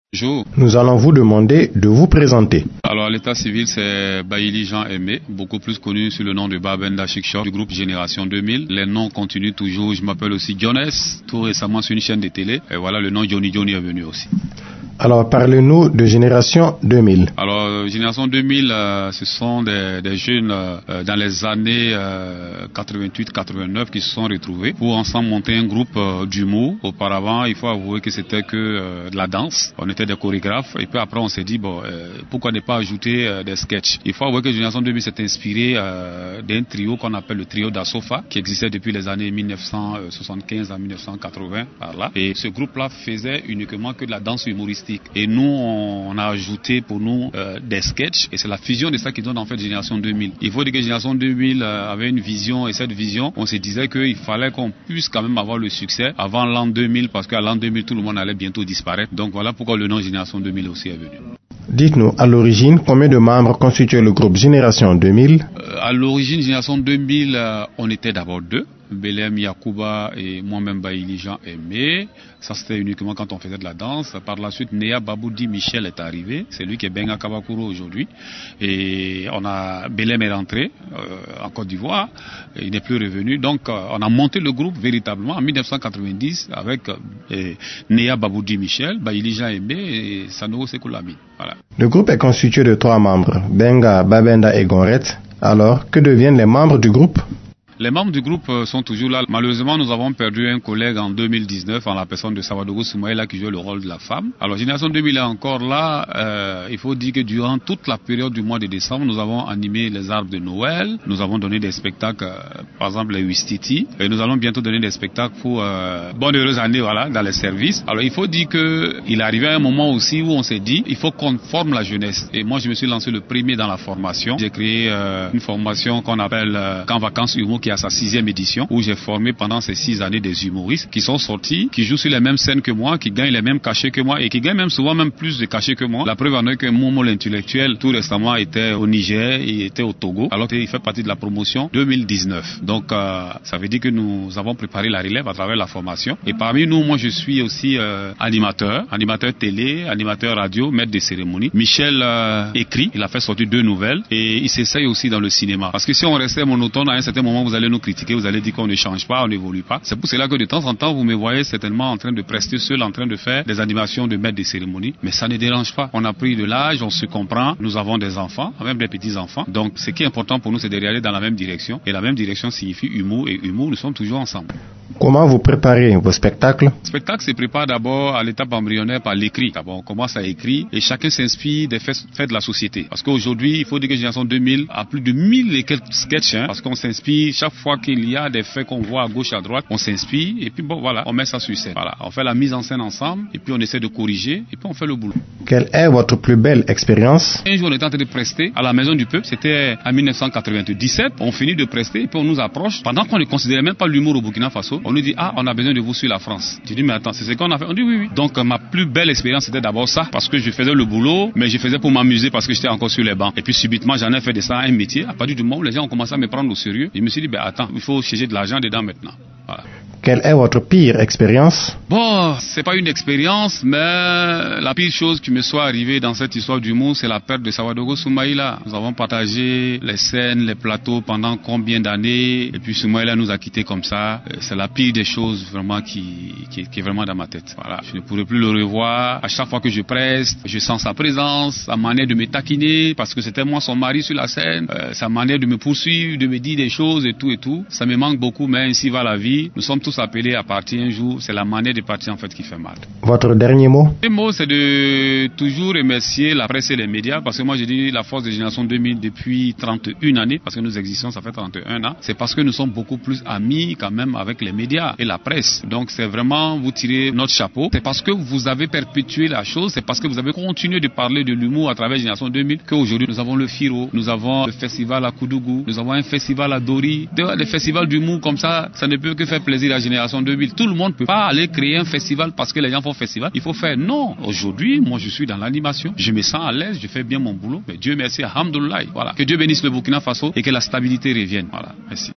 Bonjour. Nous allons vous demander de vous présenter. Alors, à l'état civil, c'est Baïli Jean Aimé, beaucoup plus connu sous le nom de Babenda Chic du groupe Génération 2000. Les noms continuent toujours. Je m'appelle aussi Jones, tout récemment sur une chaîne de télé. Et voilà, le nom Johnny Johnny est venu aussi. Alors, parlez-nous de Génération 2000. Alors, Génération 2000, ce sont des jeunes dans les années 88-89 qui se sont retrouvés pour ensemble monter un groupe d'humour. Auparavant, il faut avouer que c'était que de la danse. On était des chorégraphes et puis après on s'est dit, pourquoi ne pas ajouter des sketchs. Il faut avouer que Génération 2000 s'est inspiré d'un trio qu'on appelle le trio d'Asofa, qui existait depuis les années 1975 à 1980 par là. Et ce groupe-là faisait uniquement que de la danse humoristique. Et nous, on a ajouté pour nous des sketchs. Et c'est la fusion de ça qui donne en fait Génération 2000. Il faut dire que Génération 2000 avait une vision. Et cette vision, on se disait qu'il fallait qu'on puisse quand même avoir le succès avant l'an 2000. Parce qu'à l'an 2000, tout le monde allait bientôt disparaître. Donc voilà pourquoi le nom Génération 2000 aussi est venu. Dites-nous, à l'origine, combien de membres constituaient le groupe Génération 2000? À l'origine, Génération 2000, on était d'abord deux. Belem Yakuba et moi-même Baïli Jean Aimé. Ça c'était uniquement quand on faisait de la danse. Par la suite, Néa Baboudi Michel est arrivé. C'est lui qui est Benga Kabakuro aujourd'hui. Et Belem est rentré en Côte d'Ivoire. Il n'est plus revenu. Donc on a monté le groupe véritablement en 1990 avec Néa Baboudi Michel, Baïli Jean Aimé et Sanogo Sekoulami. Voilà. Le groupe est constitué de 3 membres, Benga, Babenda et Gonret. Alors, que deviennent les membres du groupe? Les membres du groupe sont toujours là. Malheureusement, nous avons perdu un collègue en 2019 en la personne de Sawadogo Soumaïla qui jouait le rôle de la femme. Alors, Génération 2000 est encore là. Il faut dire que durant toute la période du mois de décembre, nous avons animé les arbres de Noël. Nous avons donné des spectacles, par exemple les Wistiti. Et nous allons bientôt donner des spectacles pour bonne heureuse année, voilà, dans les services. Alors, il faut dire qu'il est arrivé à un moment aussi où on s'est dit, il faut qu'on forme la jeunesse. Et moi, je me suis lancé le premier dans la formation. J'ai créé une formation qu'on appelle Camp Vacances Humour, qui à sa 6e édition, où j'ai formé pendant ces 6 années des humoristes qui sont sortis, qui jouent sur les mêmes scènes que moi, qui gagnent les mêmes cachets que moi et qui gagnent même souvent même plus de cachets que moi. La preuve en est que Momo l'intellectuel tout récemment était au Niger, il était au Togo, alors qu'il fait partie de la promotion 2019. Donc ça veut dire que nous avons préparé la relève à travers la formation. Et parmi nous, moi je suis aussi animateur télé, animateur radio, maître de cérémonie. Michel écrit, il a fait sortir 2 nouvelles et il s'essaye aussi dans le cinéma. Parce que si on restait monotone, à un certain moment, vous allez nous critiquer, vous allez dire qu'on ne change pas, on n'évolue pas. C'est pour cela que de temps en temps, vous me voyez certainement en train de prester seul, en train de faire des animations de maître de cérémonie. Mais ça ne dérange pas. On a pris de l'âge, on se comprend. Nous avons des enfants, même des petits-enfants. Donc, ce qui est important pour nous, c'est de aller dans la même direction. Et la même direction signifie humour. Et humour, nous sommes toujours ensemble. Comment vous préparez vos spectacles? Le spectacle se prépare d'abord à l'étape embryonnaire par l'écrit. D'abord, on commence à écrire et chacun s'inspire des faits de la société. Parce qu'aujourd'hui, il faut dire que Génération 2000 a plus de 1000 et quelques sketchs. Parce qu'on s'inspire chaque fois qu'il y a des faits qu'on voit à gauche, à droite, on s'inspire et puis voilà, on met ça sur scène. Voilà, on fait la mise en scène ensemble et puis on essaie de corriger et puis on fait le boulot. Quelle est votre plus belle expérience? Un jour, on était en train de prester à la Maison du Peuple. C'était en 1997. On finit de prester et puis on nous approche. Pendant qu'on ne considérait même pas l'humour au Burkina Faso, on nous dit, on a besoin de vous sur la France. Je dis, mais attends, c'est ce qu'on a fait? On dit oui. Donc ma plus belle expérience, c'était d'abord ça, parce que je faisais le boulot, mais je faisais pour m'amuser parce que j'étais encore sur les bancs. Et puis subitement, j'en ai fait de ça un métier. À partir du moment où les gens ont commencé à me prendre au sérieux, je me suis dit, attends, il faut chercher de l'argent dedans maintenant. Voilà. Quelle est votre pire expérience? Bon, c'est pas une expérience, mais la pire chose qui me soit arrivée dans cette histoire d'humour, c'est la perte de Sawadogo Soumaïla. Nous avons partagé les scènes, les plateaux pendant combien d'années, et puis Soumaïla nous a quittés comme ça. C'est la pire des choses vraiment qui est vraiment dans ma tête. Voilà. Je ne pourrai plus le revoir. À chaque fois que je preste, je sens sa présence, sa manière de me taquiner, parce que c'était moi son mari sur la scène, sa manière de me poursuivre, de me dire des choses et tout. Ça me manque beaucoup, mais ainsi va la vie. Nous sommes tous appelés à partir un jour. C'est la manière de partir en fait qui fait mal. Votre dernier mot? Le mot, c'est de toujours remercier la presse et les médias, parce que moi j'ai dit la force de Génération 2000 depuis 31 années, parce que nous existons, ça fait 31 ans. C'est parce que nous sommes beaucoup plus amis quand même avec les médias et la presse. Donc c'est vraiment vous tirer notre chapeau. C'est parce que vous avez perpétué la chose, c'est parce que vous avez continué de parler de l'humour à travers Génération 2000 qu'aujourd'hui nous avons le Firo, nous avons le festival à Koudougou, nous avons un festival à Dori. Des festivals d'humour comme ça ne peut que faire plaisir à Génération 2000. Tout le monde ne peut pas aller créer un festival parce que les gens font festival. Il faut faire non. Aujourd'hui, moi je suis dans l'animation. Je me sens à l'aise, je fais bien mon boulot. Mais Dieu merci, alhamdoulilah. Voilà. Que Dieu bénisse le Burkina Faso et que la stabilité revienne. Voilà. Merci.